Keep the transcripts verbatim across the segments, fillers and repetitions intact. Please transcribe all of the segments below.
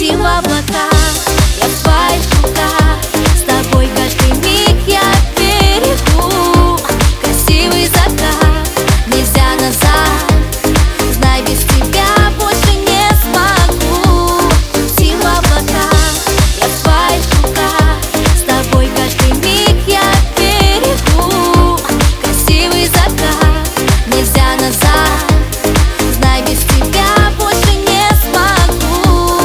Лети в облака, я в твоих руках. С тобой каждый миг я берегу. Красивый закат, нельзя назад. Знай, без тебя больше не смогу. Лети в облака, я в твоих руках. С тобой каждый миг я берегу. Красивый закат, нельзя назад. Знай, без тебя больше не смогу.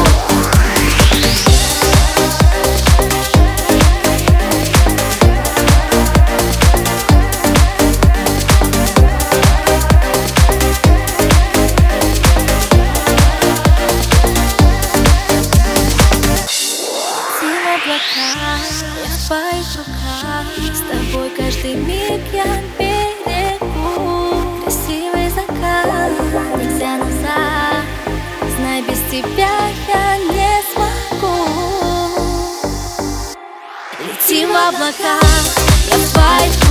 Я в твоих руках, с тобой каждый миг я берегу. Красивый закат, нельзя назад. Знай, без тебя я не смогу. Лети в облака, я в твоих руках.